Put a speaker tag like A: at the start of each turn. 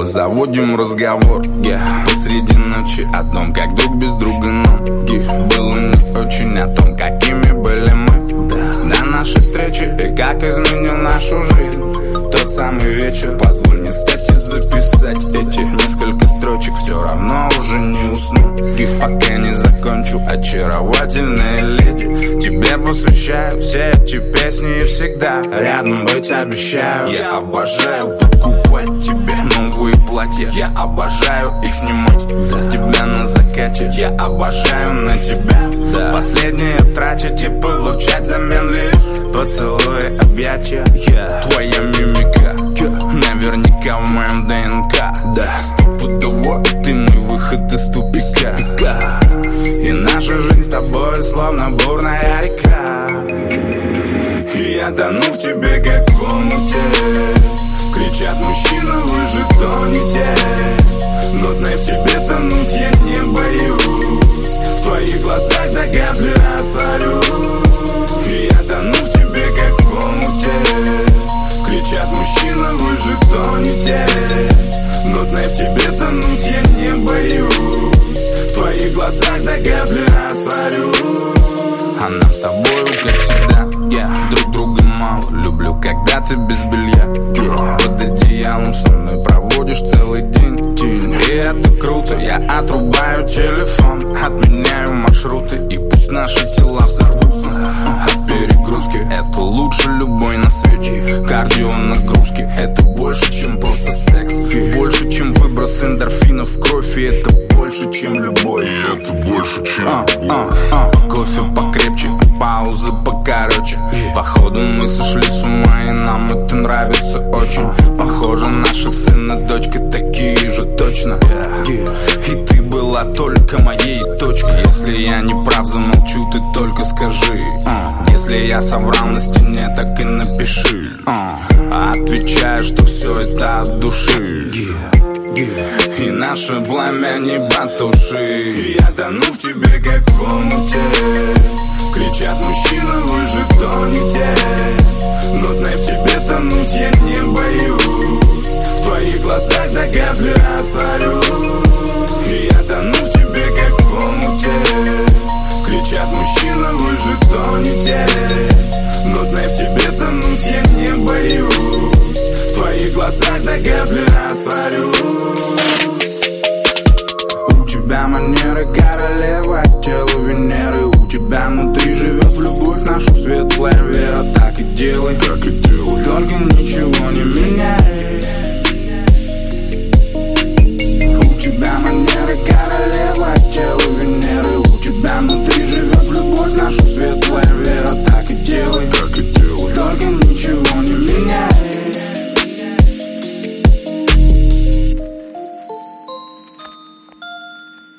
A: заводим разговор, посреди ночи о том, как друг без друга нам было не очень, о том, какими были мы до нашей встречи и как изменил нашу жизнь тот самый вечер. Позволь мне стать и записать эти несколько строчек, все равно уже не усну, пока не закончу. Очаровательная леди, тебе посвящаю все эти песни и всегда рядом быть обещаю. Я обожаю покупать тебе новые платья, я обожаю их снимать с тебя на закате. Я обожаю на тебя последние тратить и получать взамен лишь поцелуи, объятия. Твоя мимика наверняка в моем ДНК, стопудово ты мой выход из тупика. И наша жизнь с тобой словно бурная река. И я тону в тебе, как в омуте. Кричат мужчины, вы же тонете. Но знай, в тебе тонуть я не боюсь. В твоих глазах до капли растворюсь. И я тону в тебе, как в омуте. Кричат мужчины, вы же тонете. Но знай, в тебе тонуть я не боюсь. В твоих глазах до капли растворюсь. А нам с тобою, как всегда, друг друга мало. Люблю, когда ты без белья, под одеялом со мной проводишь целый день. И это круто, я отрубаю телефон, отменяю маршруты, и пусть наши тела взорвутся от перегрузки. Это лучше любой на свете кардио нагрузки. Это больше, чем просто секс, больше, чем выброс эндорфинов в кровь. И это больше, чем любовь.
B: И это больше, чем
A: Кофе покрепче, паузы покороче. Походу мы сошли с ума, и нам это нравится очень. Похоже, наши сын и дочка такие же точно. И ты была только моей точкой. Если я не прав, замолчу, ты только скажи. Если я соврал на стене, так и напиши. Отвечаю, что все это от души. И наше пламя не потуши. Я тону в тебе, как в омуте. Кричат мужчины, вы же тонете. Но знай, в тебе тонуть я не боюсь. В твоих глазах до капли растворюсь. И я тону в тебе, как в омуте. Кричат мужчины, вы же тонете. Но знай, в тебе тонуть я не боюсь. В твоих глазах до капли растворюсь. У тебя манеры королевы, тело Венеры. У тебя внутри живет любовь, нашу светлая вера. Так и делай, только ничего не меняй.